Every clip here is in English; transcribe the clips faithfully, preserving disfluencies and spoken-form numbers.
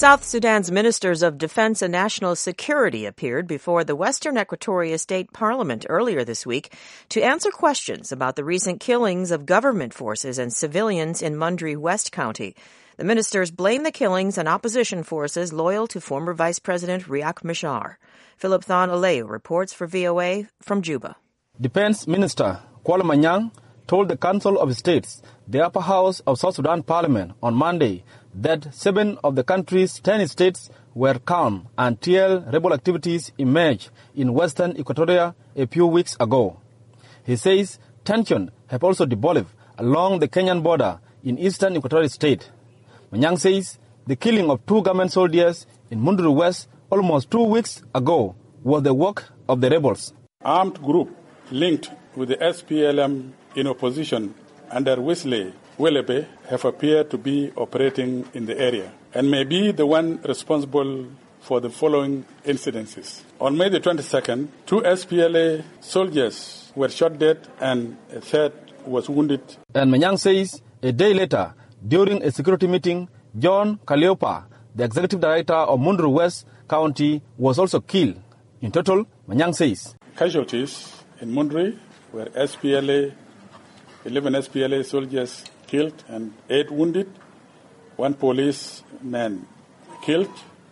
South Sudan's ministers of defense and national security appeared before the Western Equatoria State Parliament earlier this week to answer questions about the recent killings of government forces and civilians in Mundri West County. The ministers blame the killings on opposition forces loyal to former Vice President Riek Machar. Philip Thon Aleu reports for V O A from Juba. Defense Minister Kuala Manyang told the Council of States, the upper house of South Sudan Parliament, on Monday that seven of the country's ten states were calm until rebel activities emerged in western Equatoria a few weeks ago. He says tension have also developed along the Kenyan border in eastern Equatorial State. Manyang says the killing of two government soldiers in Mundri West almost two weeks ago was the work of the rebels. Armed group linked with the S P L M in opposition under Wesley Welebe have appeared to be operating in the area and may be the one responsible for the following incidences. On May the twenty-second, two S P L A soldiers were shot dead and a third was wounded. And Manyang says a day later, during a security meeting, John Kaliopa, the executive director of Mundri West County, was also killed. In total, Manyang says casualties in Mundri were S P L A, eleven S P L A soldiers killed and eight wounded, one policeman killed,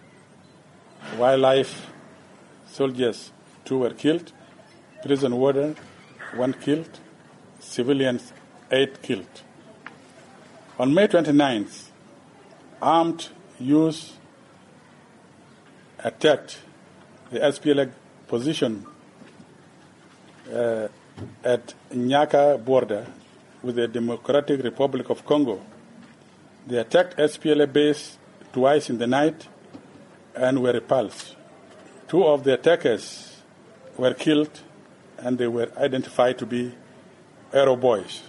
wildlife soldiers, two were killed, prison warden, one killed, civilians, eight killed. On May twenty-ninth, armed youths attacked the S P L A position uh, at Nyaka border with the Democratic Republic of Congo. They attacked S P L A base twice in the night and were repulsed. Two of the attackers were killed and they were identified to be Arrow Boys.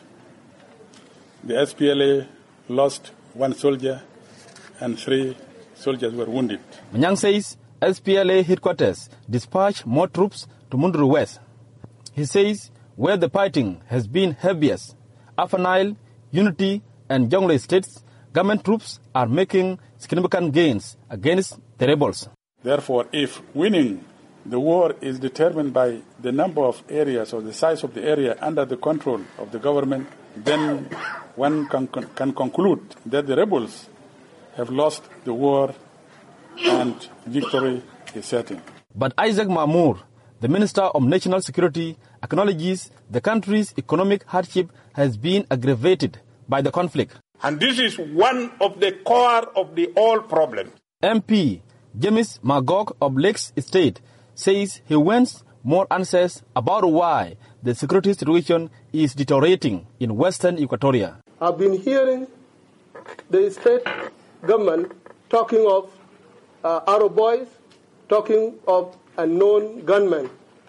The S P L A lost one soldier and three soldiers were wounded. Manyang says S P L A headquarters dispatched more troops to Mundri West. He says where the fighting has been heaviest, Upper Nile, Unity, and Jonglei states, government troops are making significant gains against the rebels. Therefore, if winning the war is determined by the number of areas or the size of the area under the control of the government, then one can, can conclude that the rebels have lost the war and victory is certain. But Isaac Mamour, the Minister of National Security, acknowledges the country's economic hardship has been aggravated by the conflict. And this is one of the core of the whole problem. M P James Magog of Lakes State says he wants more answers about why the security situation is deteriorating in western Equatoria. I've been hearing the state government talking of uh, Arrow Boys, talking of unknown gunmen,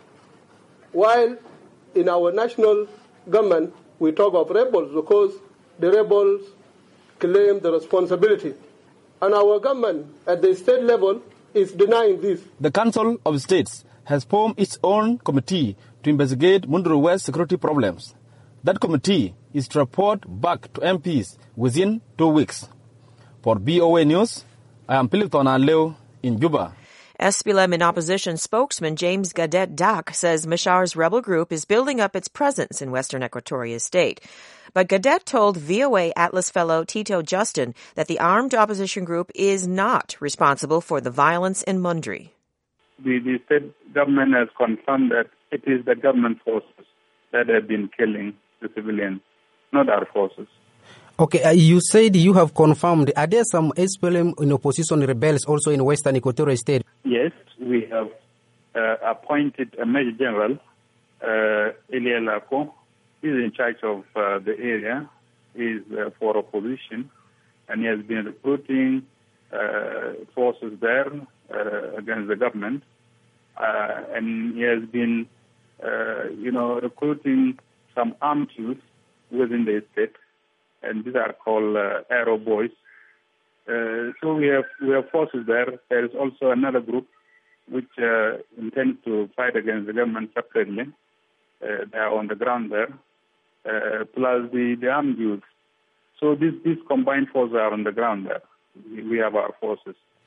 while in our national government we talk of rebels because the rebels claim the responsibility. And our government at the state level is denying this. The Council of States has formed its own committee to investigate Mundri West security problems. That committee is to report back to M Ps within two weeks. For V O A News, I am Philip Thon Aleu in Juba. S P L M in opposition spokesman James Gadet Dak says Machar's rebel group is building up its presence in western Equatoria State. But Gadet told V O A Atlas fellow Tito Justin that the armed opposition group is not responsible for the violence in Mundri. The, the state government has confirmed that it is the government forces that have been killing the civilians, not our forces. Okay, uh, you said you have confirmed. Are there some S P L M in opposition rebels also in western Equatorial State? Yes, we have uh, appointed a Major General, uh, Elia Lapo. He is in charge of uh, the area. He is uh, for opposition, and he has been recruiting uh, forces there uh, against the government. Uh, and he has been, uh, you know, recruiting some armed youth within the state. And these are called uh, Arrow Boys. Uh, so we have we have forces there. There is also another group which uh, intends to fight against the government separately. Uh, they are on the ground there, uh, plus the, the armed youth. So these these combined forces are on the ground there. We have our forces.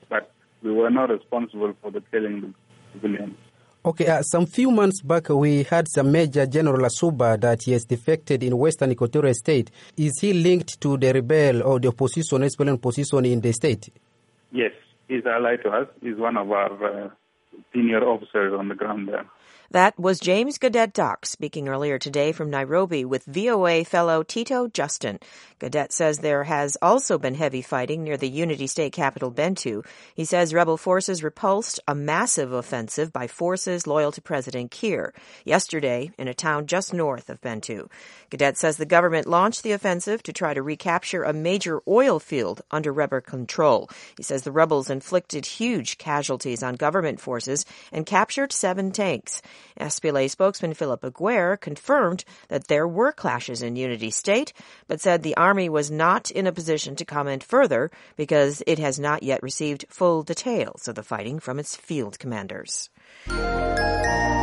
but we were not responsible for the killing of civilians. Okay, uh, some few months back we had some Major General Asuba that he has defected in Western Equatorial State. Is he linked to the rebel or the opposition, S P L M position in the state? Yes, he's allied to us. He's one of our uh, senior officers on the ground there. That was James Gadet Dock speaking earlier today from Nairobi with V O A fellow Tito Justin. Gadet says there has also been heavy fighting near the Unity State capital, Bentiu. He says rebel forces repulsed a massive offensive by forces loyal to President Kiir yesterday in a town just north of Bentiu. Gadet says the government launched the offensive to try to recapture a major oil field under rebel control. He says the rebels inflicted huge casualties on government forces and captured seven tanks. S P L A spokesman Philip Aguirre confirmed that there were clashes in Unity State, but said the Army was not in a position to comment further because it has not yet received full details of the fighting from its field commanders.